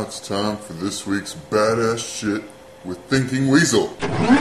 it's time for this week's badass shit with Thinking Weasel.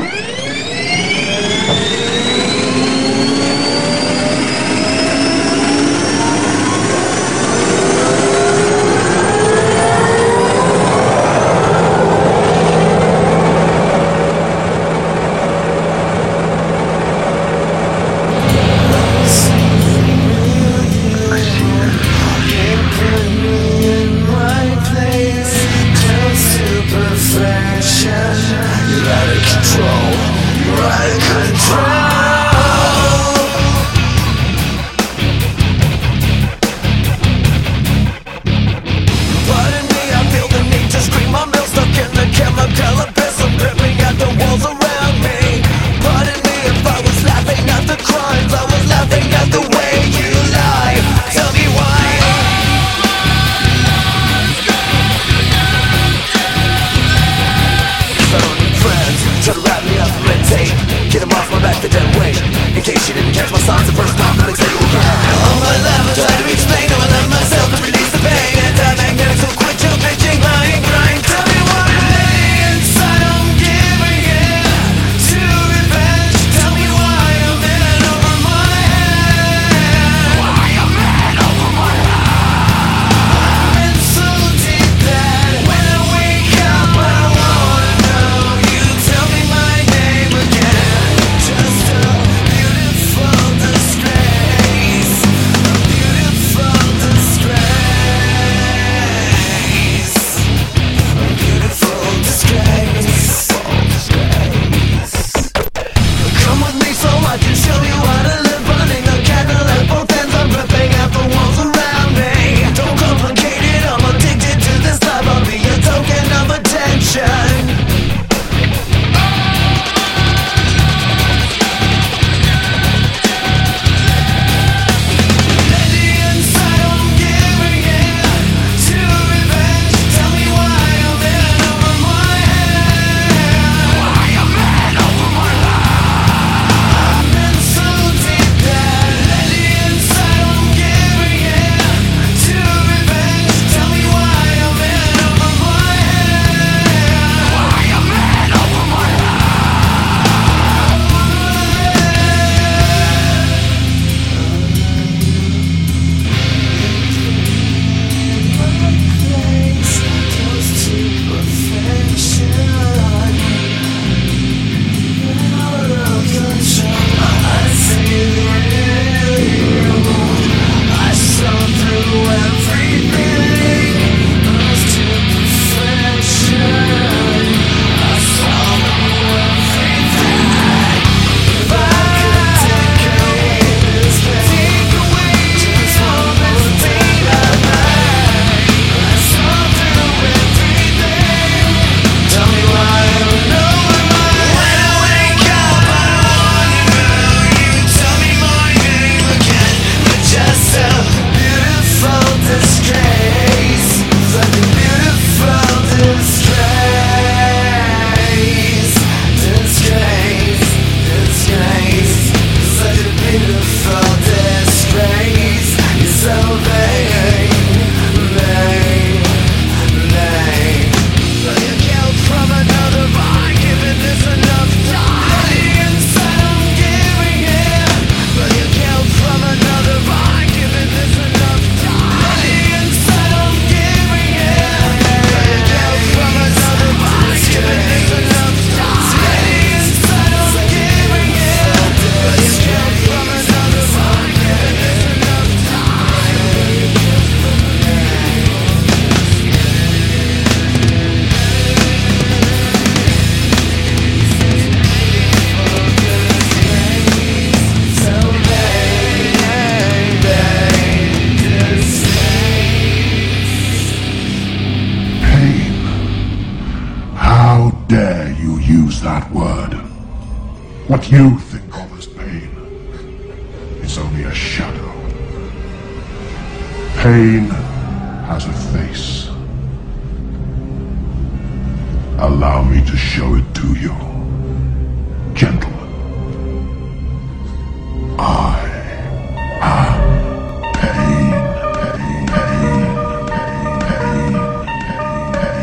What you think of as pain is only a shadow. Pain has a face. Allow me to show it to you. Gentlemen, I am pain, pain, pain, pain, pain, pain, pain.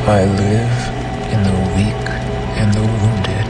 I live in the weak and the wounded.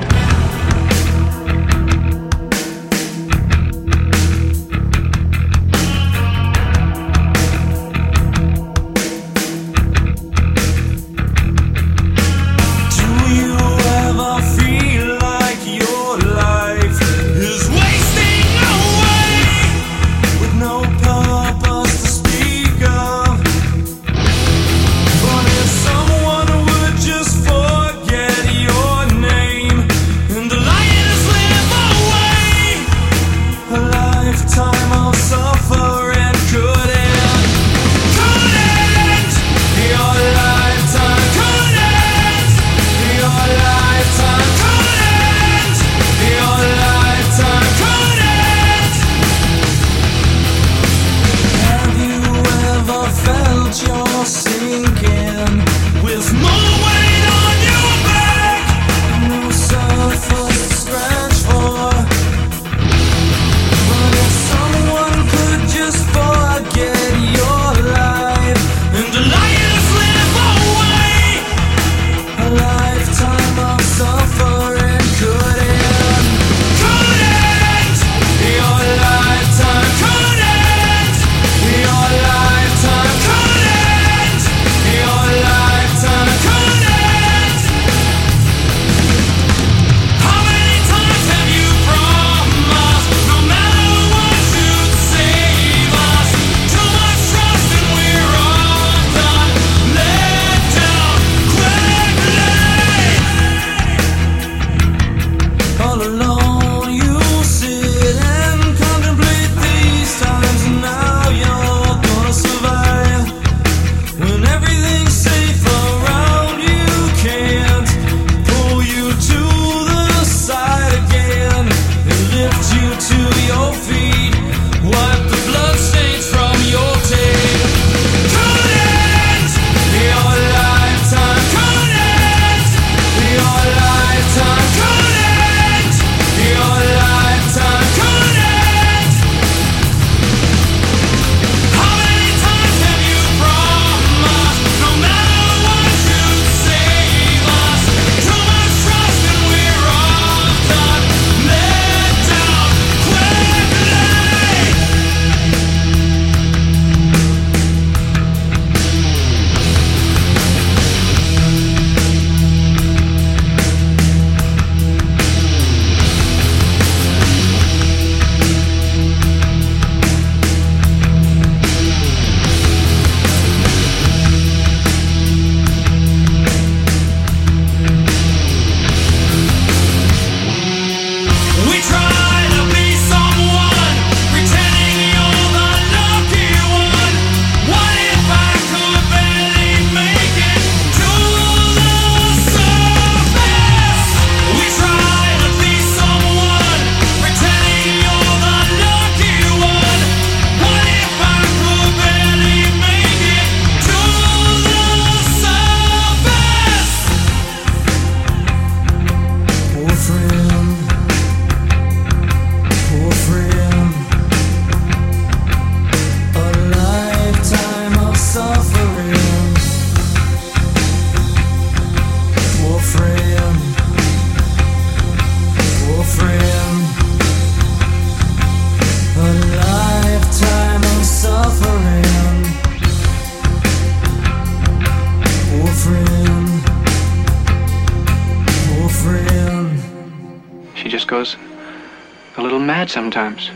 Goes a little mad sometimes.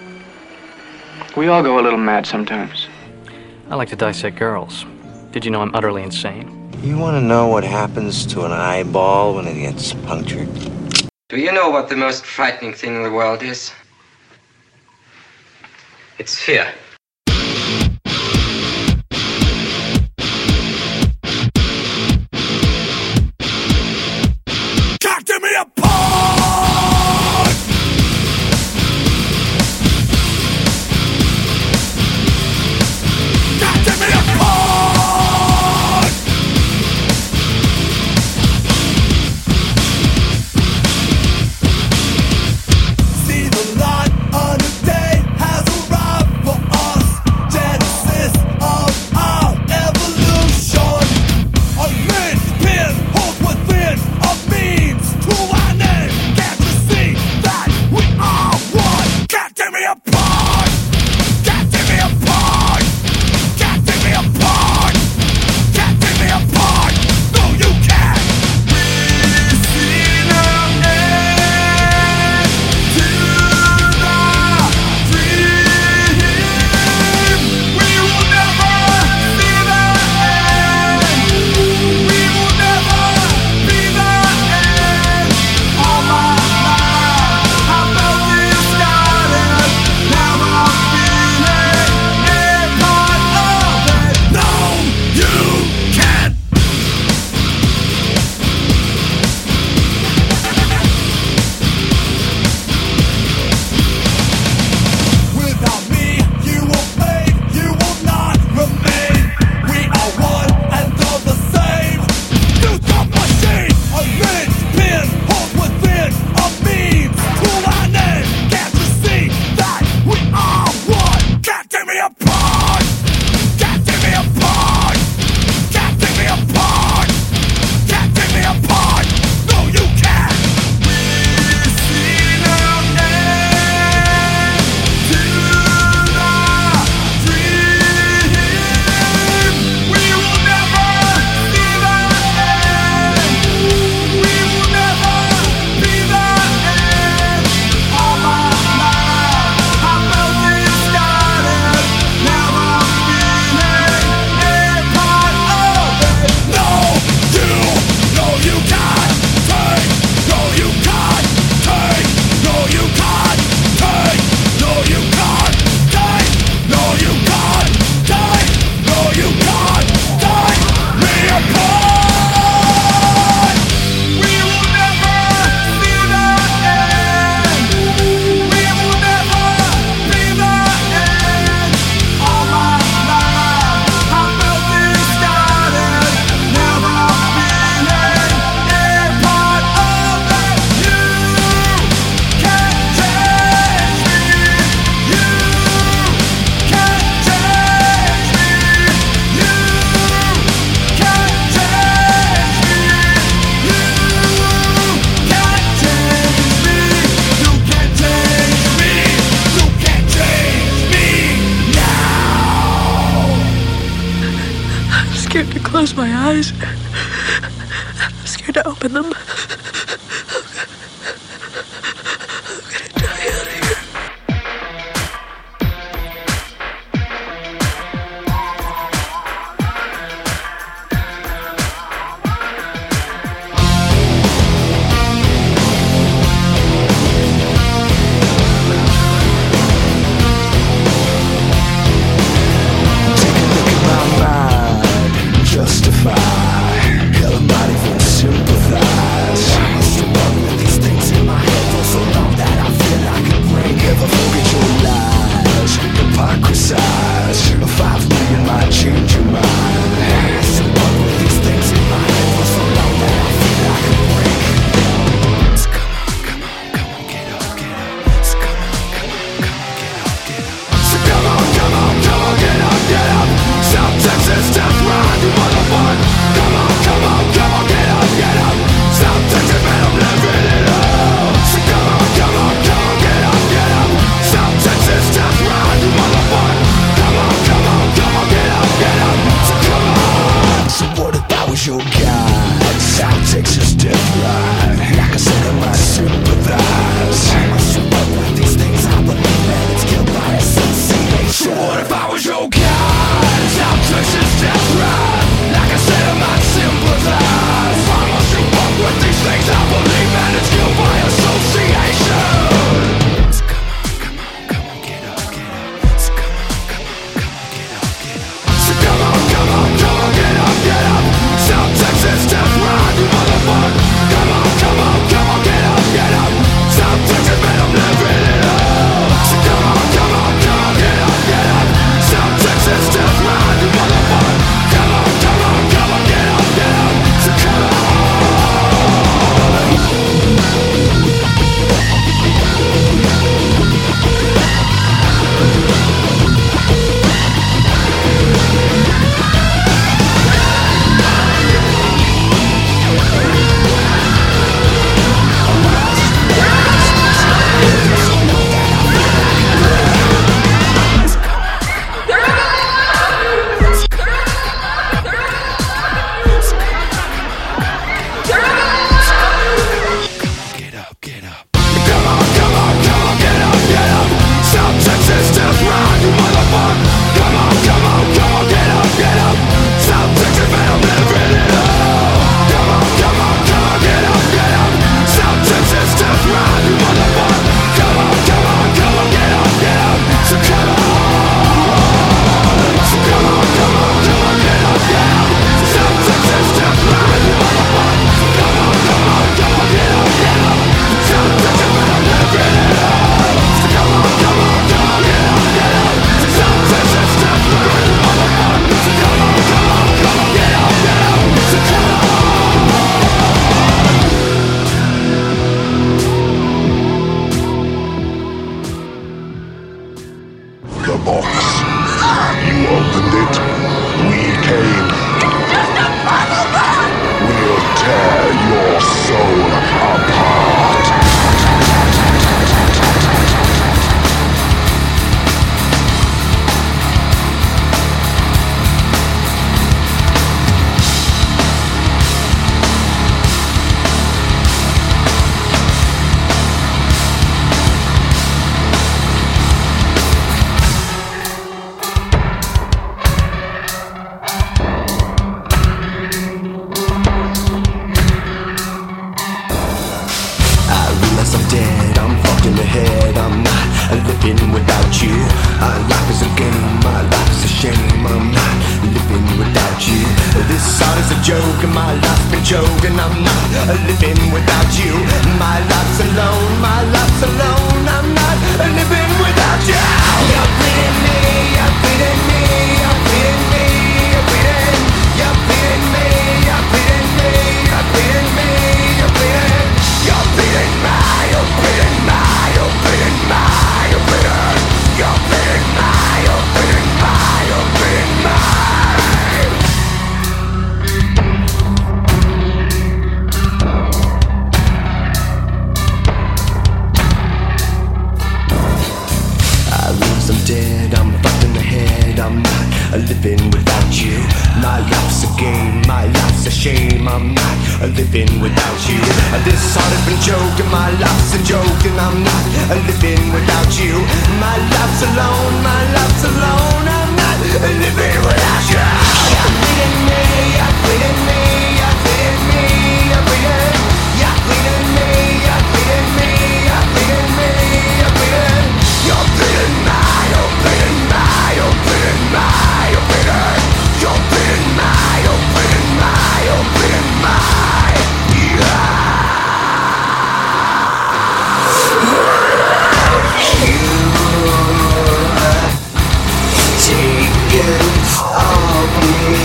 We all go a little mad sometimes. I like to dissect girls. Did you know I'm utterly insane? You want to know what happens to an eyeball when it gets punctured? Do you know what the most frightening thing in the world is? It's fear. See the light of the day has arrived for all. scared to close my eyes. I'm scared to open them. living without you. Life is a game, my life is a shame. I'm not living without you. This art is a joke and my life's been choking. I'm not living without you. My life's alone, my life's alone. I'm not living without you. You're bleeding me, you're bleeding me, you're bleeding me, you're bleeding. You're bleeding me, you're bleeding me, you're bleeding me, you're bleeding. You're bleeding me, you're bleeding me, you're bleeding me, you're bleeding. You're bleeding me, you're bleeding me, you're bleeding me. I realize I'm dead, I'm fucked in the head. I'm not living without you. My life's a game, my life's a shame. I'm not living without you. This heart has been choked and my life's a joke, and I'm not living without you. My life's alone, my life's alone. I'm not living without you. You're bleeding me, you're bleeding me, you're bleeding me, you're bleeding. You're bleeding me, you're bleeding me, you're bleeding me, you're bleeding. You're bleeding me, you're bleeding me, you're bleeding me, you're bleeding. You're bleeding me, you're bleeding me, you're bleeding me. Taken of me,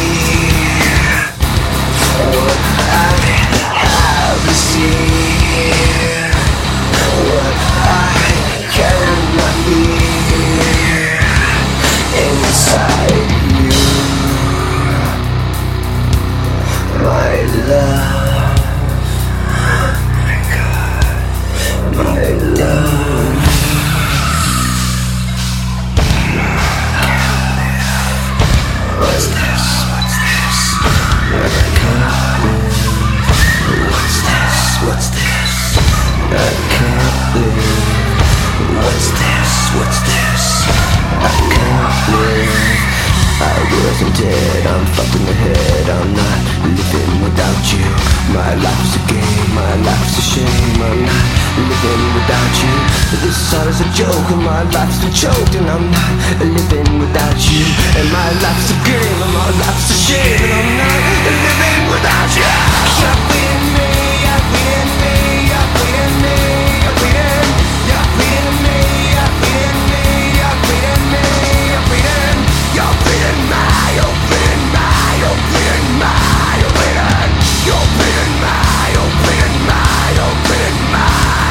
what I have seen, what I cannot hear inside you, my love, my God, my love. What's this? What's this? I can't live. What's this? What's this? I can't live. What's this? What's this? I can't live. I wasn't dead, I'm fucked in the head. I'm not living without you. My life's a game, my life's a shame. I'm not living without you. This heart is a joke and my life's been choked, and I'm not living without you. And my life's a game and my life's a shame, and I'm not living without you. You're bleeding me, you're bleeding me, you're bleeding me, you're bleeding. You're bleeding me, you're bleeding me, you're bleeding me, you're bleeding. You're bleeding me, you're bleeding me, you're bleeding me, you're bleeding. You're bleeding me, you're bleeding me, you're bleeding me.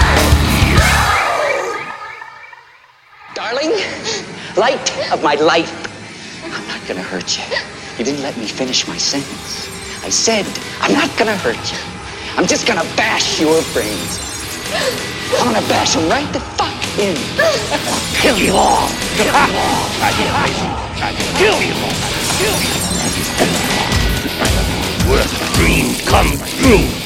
Darling, light of my life, I'm not gonna hurt you. You didn't let me finish my sentence. I said, I'm not gonna hurt you. I'm just gonna bash your brains. I'm gonna bash them right the fuck in. I'll kill you all. Kill you all. Kill you all. Kill you all. Worst dream come true.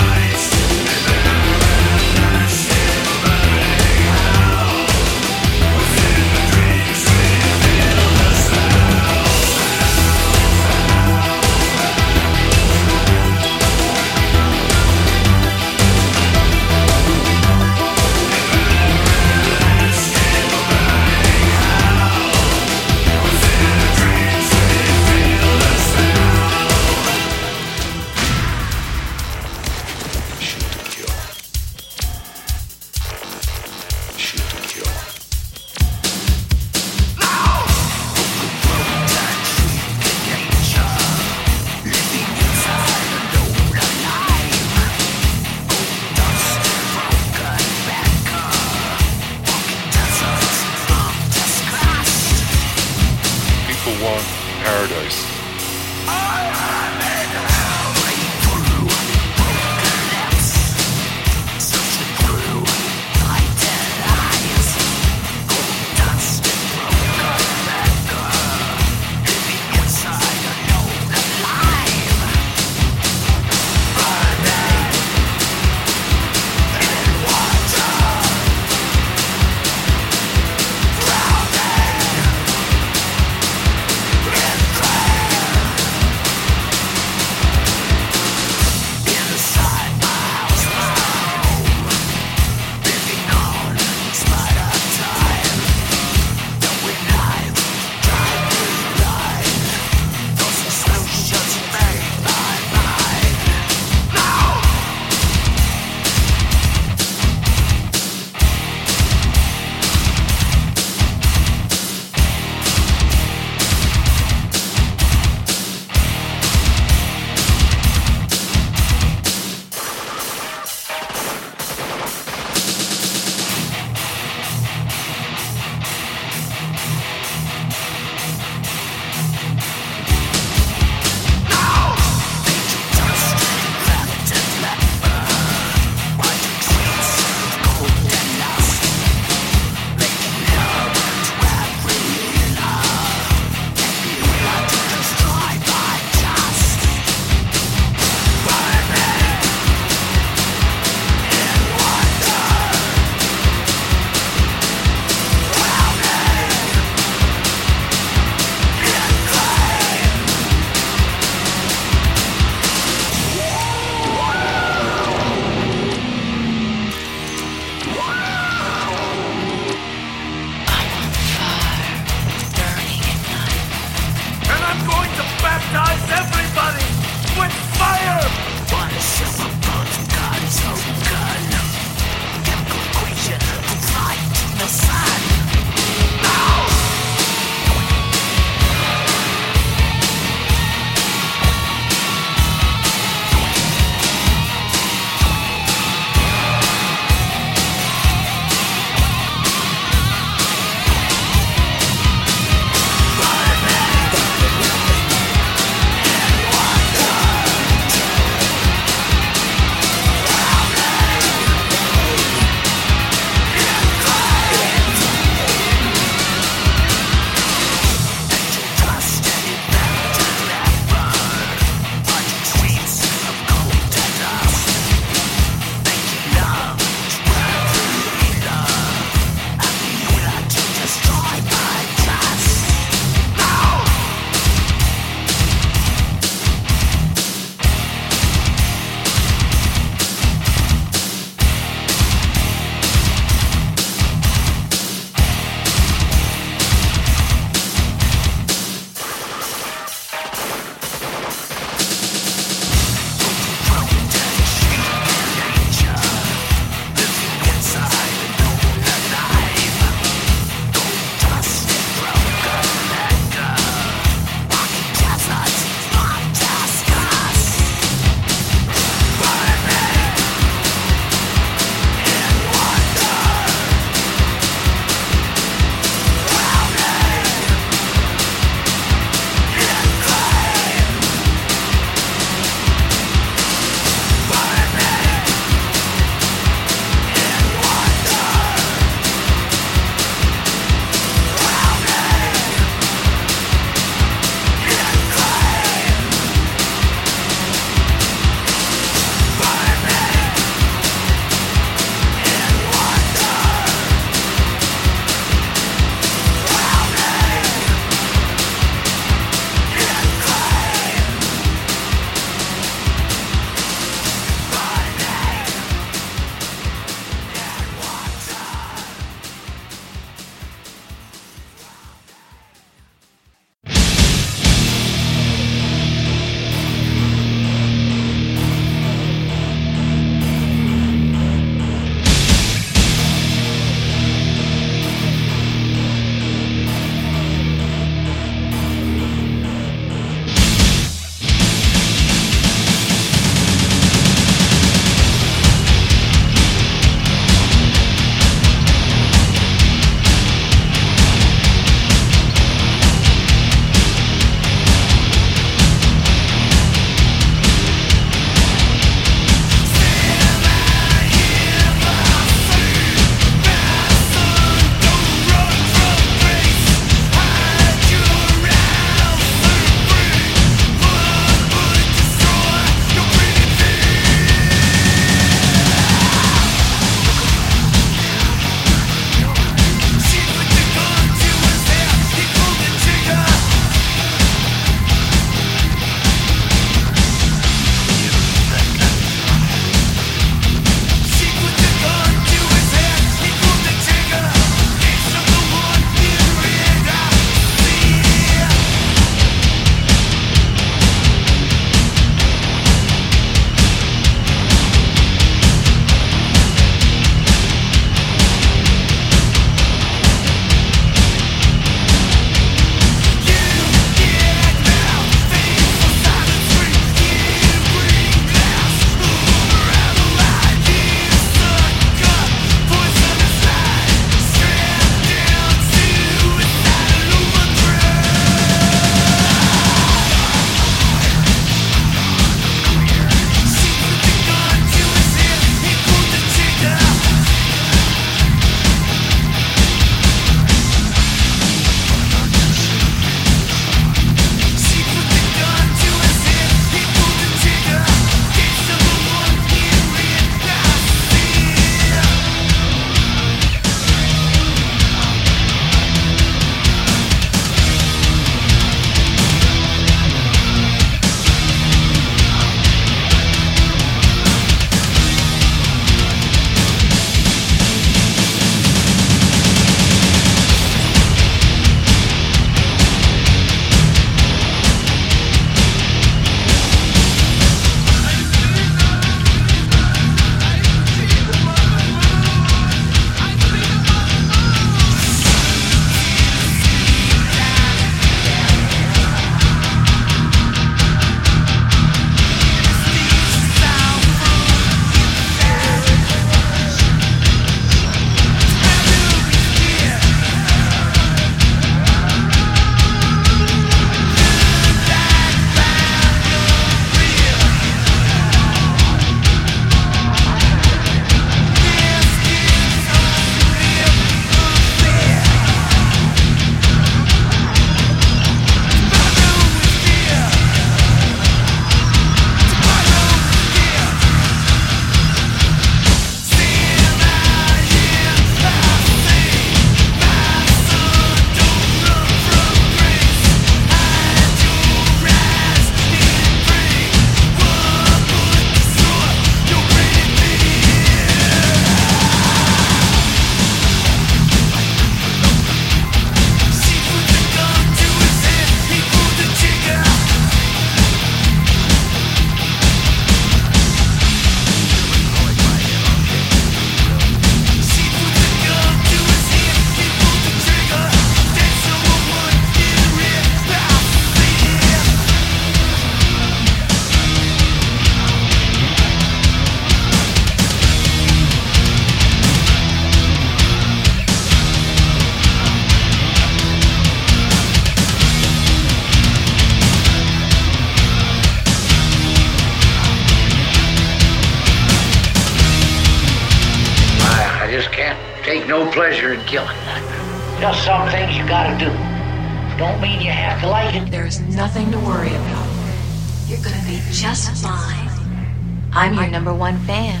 take no pleasure in killing. Just some things you gotta do. Don't mean you have to like it. There's nothing to worry about. You're gonna be just fine. I'm your #1 fan.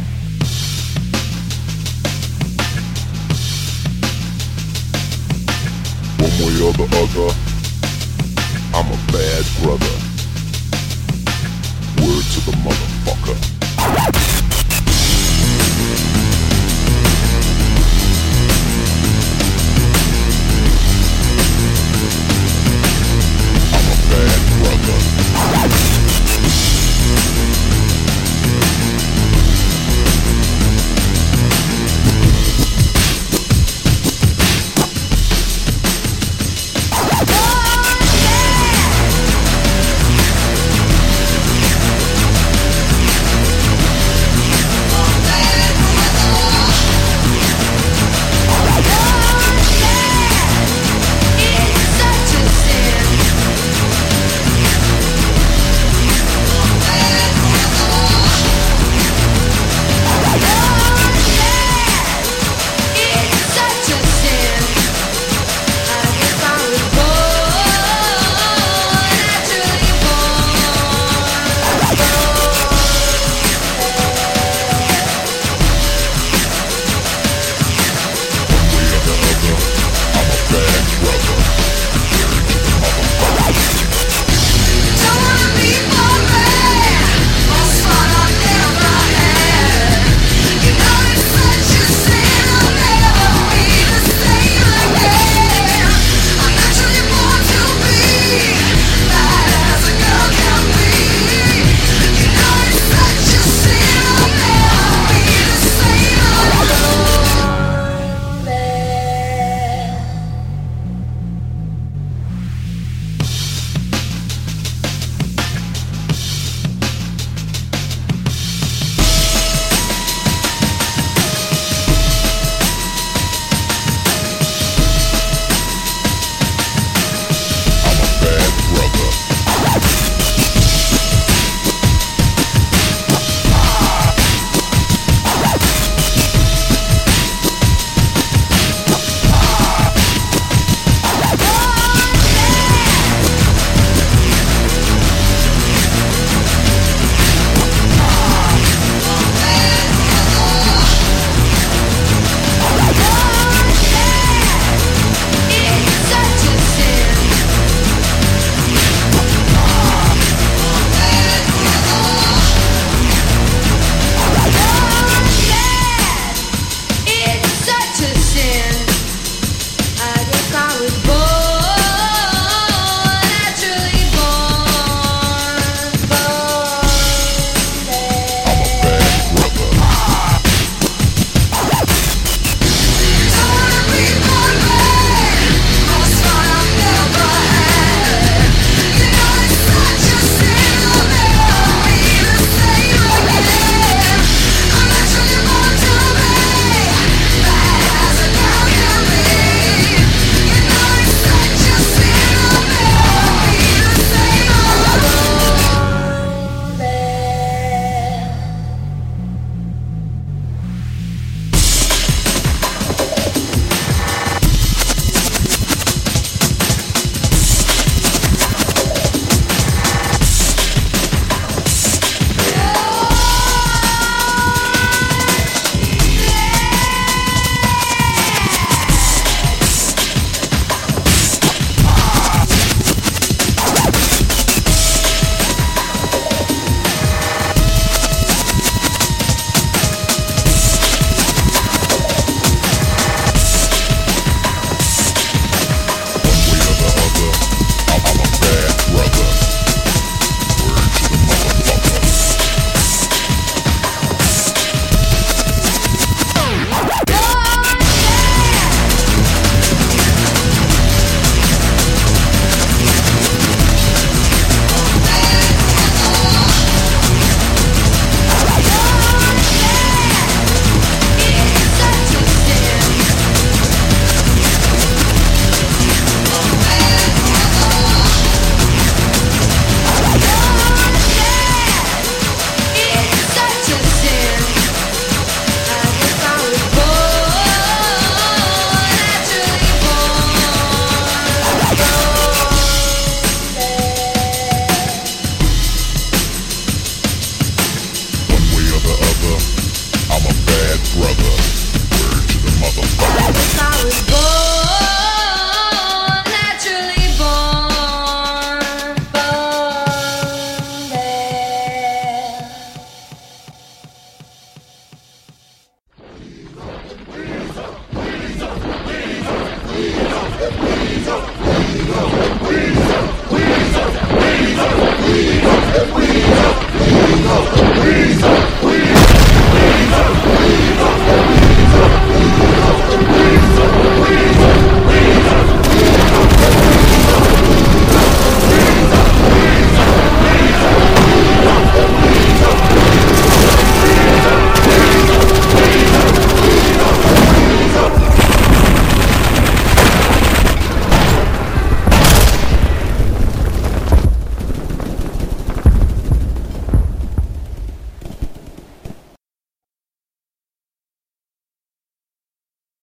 One way or the other, I'm a bad brother. Word to the motherfucker. I'm a bad brother. brother. Word to the motherfucker. I was born, naturally born Weezer.